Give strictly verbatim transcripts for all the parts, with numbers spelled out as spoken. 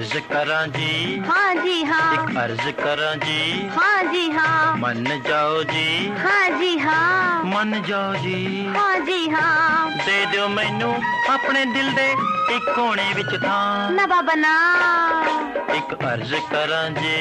अर्ज करा जी, हाँ जी हाँ, एक अर्ज करा जी, हाँ जी हाँ, मन जाओ जी, हाँ जी हाँ, मन जाओ जी, हाँ जी हाँ, दे दियो मैनू अपने दिल दे एक कोने विच थां, ना बाबा ना, एक अर्ज करा जी।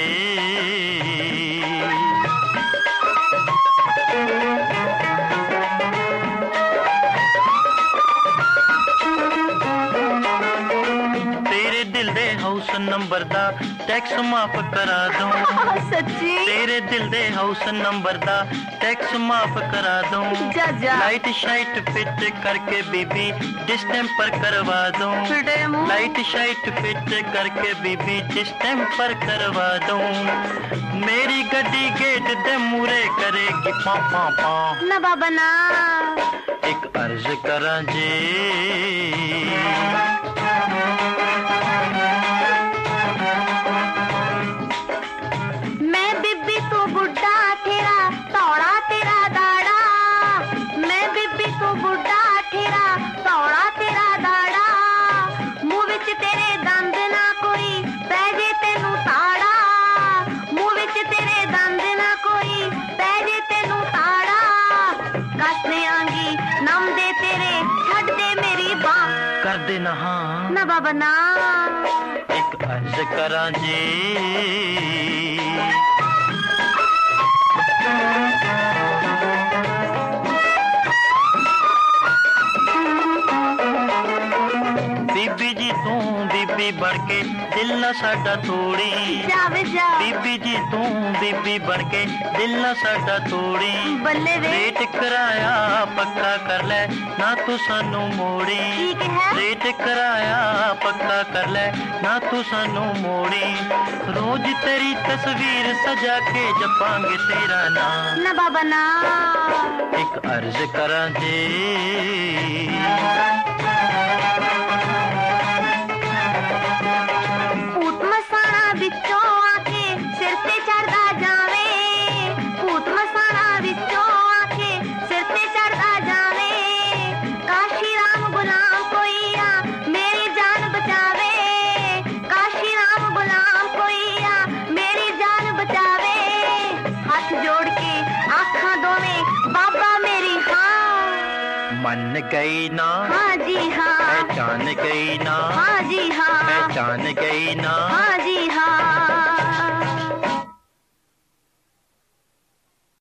तेरे दिल दे हाउस नंबर दा टैक्स माफ करा दूं, सच्ची तेरे दिल दे हाउस नंबर दा टैक्स माफ करा दूं, जा जा लाइट शाइट फिट करके बीबी डिस्टेंपर करवा दूं, फिटे मुंह लाइट शाइट फिट करके बीबी डिस्टेंपर करवा दूं, मेरी गड्डी गेट दे मूरे करेगी पा पा पा, ना बाबा ना, एक अर्ज करा जी। मैं बीबी तू बुढ़ा ठेरा तौड़ा तेरा दाड़ा, मैं बीबी तू बुढ़ा ठेरा तौड़ा तेरा दाड़ा, मुंह विच तेरे दंद ना कोई पै जे तेनू ताड़ा, मुंह विच तेरे दंद ना कोई पै जे तेनू ताड़ा, कस देआंगी नम दे तेरे छड्ड दे मेरी बां, कर दे ना हाँ, ना बाबा ना, एक अर्ज करा जी। बीबी जी तू बीबी बन के दिल ना साडा तोड़ी, जावे जा बीबी जी तू बीबी बन के दिल ना साडा तोड़ी, बल्ले वे रेट कराया पक्का कर ले ना तू सानू मोड़ी, ठीक है रेट कराया पक्का कर ले ना तू सानू मोड़ी, रोज तेरी तस्वीर सजा के जपांगे तेरा नाम, ना बाबा ना, एक अर्ज करा जी। ऊट मसाना विचों आके सिर ते चढ़दा जावे, ऊट मसाना विचों आके सिर ते चढ़दा जावे, काशी राम गुलाम कोई आ मेरी जान बचावे, काशी राम गुलाम कोई आ मेरी जान बचावे, हाथ जोड़ के आँखां दोवें बाबा मेरी हाँ, मन गई ना हाँ जी हाँ, पहचान गई ना, हाँ जी हाँ, पहचान गई ना, हाँ जी हाँ।